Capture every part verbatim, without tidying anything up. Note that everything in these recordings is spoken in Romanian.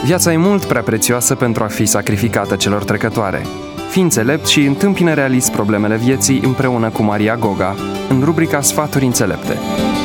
Viața e mult prea prețioasă pentru a fi sacrificată celor trecătoare. Fii înțelept și întâmpină realist problemele vieții împreună cu Maria Goga, în rubrica Sfaturi înțelepte.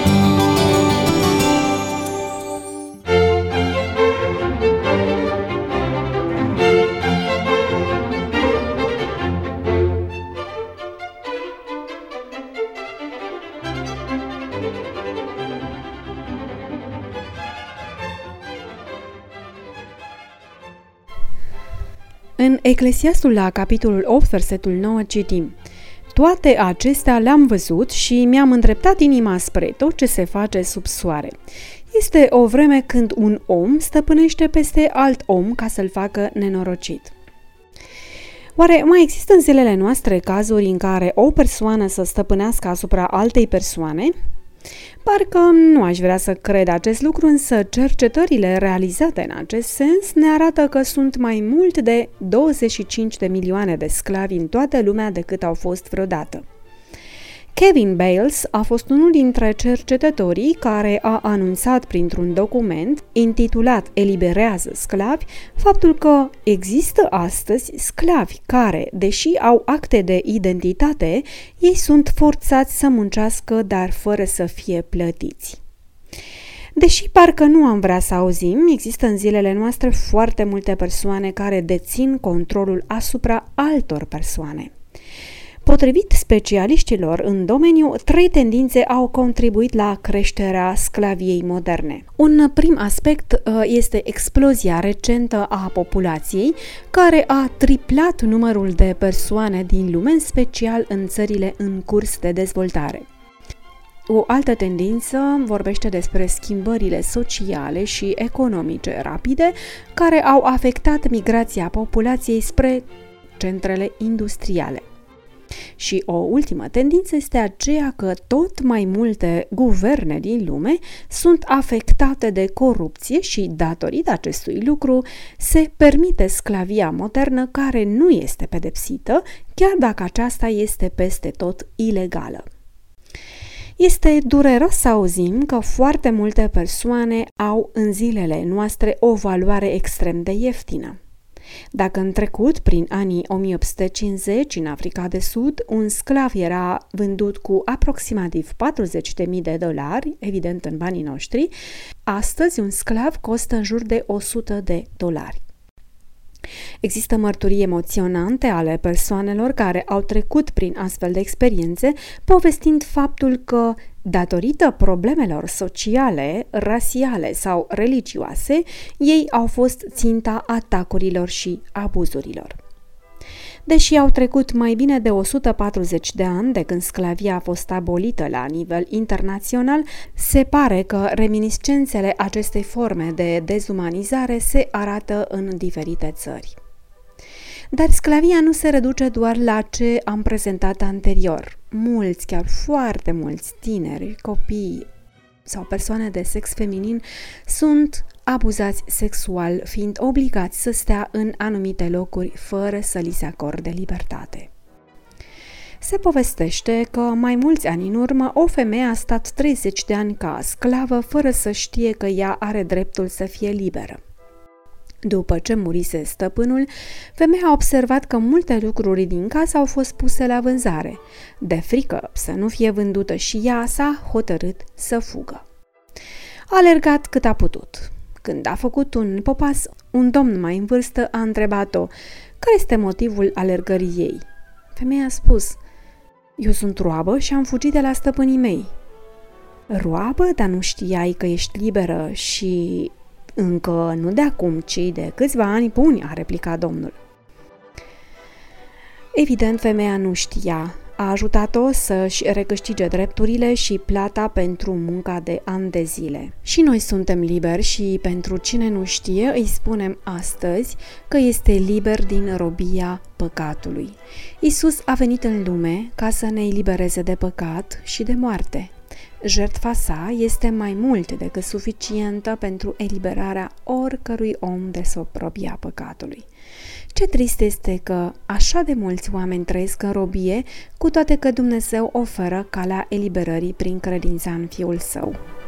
În Eclesiastul la capitolul opt, versetul nouă citim: Toate acestea le-am văzut și mi-am îndreptat inima spre tot ce se face sub soare. Este o vreme când un om stăpânește peste alt om ca să-l facă nenorocit. Oare mai există în zilele noastre cazuri în care o persoană să stăpânească asupra altei persoane? Parcă nu aș vrea să cred acest lucru, însă cercetările realizate în acest sens ne arată că sunt mai mult de douăzeci și cinci de milioane de sclavi în toată lumea decât au fost vreodată. Kevin Bales a fost unul dintre cercetătorii care a anunțat printr-un document intitulat Eliberează sclavi faptul că există astăzi sclavi care, deși au acte de identitate, ei sunt forțați să muncească, dar fără să fie plătiți. Deși parcă nu am vrea să auzim, există în zilele noastre foarte multe persoane care dețin controlul asupra altor persoane. Potrivit specialiștilor în domeniu, trei tendințe au contribuit la creșterea sclaviei moderne. Un prim aspect este explozia recentă a populației, care a triplat numărul de persoane din lume, în special în țările în curs de dezvoltare. O altă tendință vorbește despre schimbările sociale și economice rapide, care au afectat migrația populației spre centrele industriale. Și o ultimă tendință este aceea că tot mai multe guverne din lume sunt afectate de corupție și, datorită acestui lucru, se permite sclavia modernă care nu este pedepsită, chiar dacă aceasta este peste tot ilegală. Este dureros să auzim că foarte multe persoane au în zilele noastre o valoare extrem de ieftină. Dacă în trecut, prin anii o mie opt sute cincizeci, în Africa de Sud, un sclav era vândut cu aproximativ patruzeci de mii de dolari, evident în banii noștri, astăzi un sclav costă în jur de o sută de dolari. Există mărturii emoționante ale persoanelor care au trecut prin astfel de experiențe, povestind faptul că, datorită problemelor sociale, rasiale sau religioase, ei au fost ținta atacurilor și abuzurilor. Deși au trecut mai bine de o sută patruzeci de ani de când sclavia a fost abolită la nivel internațional, se pare că reminiscențele acestei forme de dezumanizare se arată în diferite țări. Dar sclavia nu se reduce doar la ce am prezentat anterior. Mulți, chiar foarte mulți tineri, copii sau persoane de sex feminin sunt abuzați sexual, fiind obligați să stea în anumite locuri fără să li se acorde libertate. Se povestește că mai mulți ani în urmă o femeie a stat treizeci de ani ca sclavă fără să știe că ea are dreptul să fie liberă. După ce murise stăpânul, femeia a observat că multe lucruri din casă au fost puse la vânzare. De frică să nu fie vândută și ea, s-a hotărât să fugă. A alergat cât a putut. Când a făcut un popas, un domn mai în vârstă a întrebat-o care este motivul alergării ei. Femeia a spus: eu sunt roabă și am fugit de la stăpânii mei. Roabă, dar nu știai că ești liberă și încă nu de acum, ci de câțiva ani buni, a replicat domnul. Evident, femeia nu știa. A ajutat-o să-și recâștige drepturile și plata pentru munca de ani de zile. Și noi suntem liberi și pentru cine nu știe, îi spunem astăzi că este liber din robia păcatului. Iisus a venit în lume ca să ne elibereze de păcat și de moarte. Jertfa sa este mai mult decât suficientă pentru eliberarea oricărui om de sub robia păcatului. Ce trist este că așa de mulți oameni trăiesc în robie, cu toate că Dumnezeu oferă calea eliberării prin credința în Fiul Său.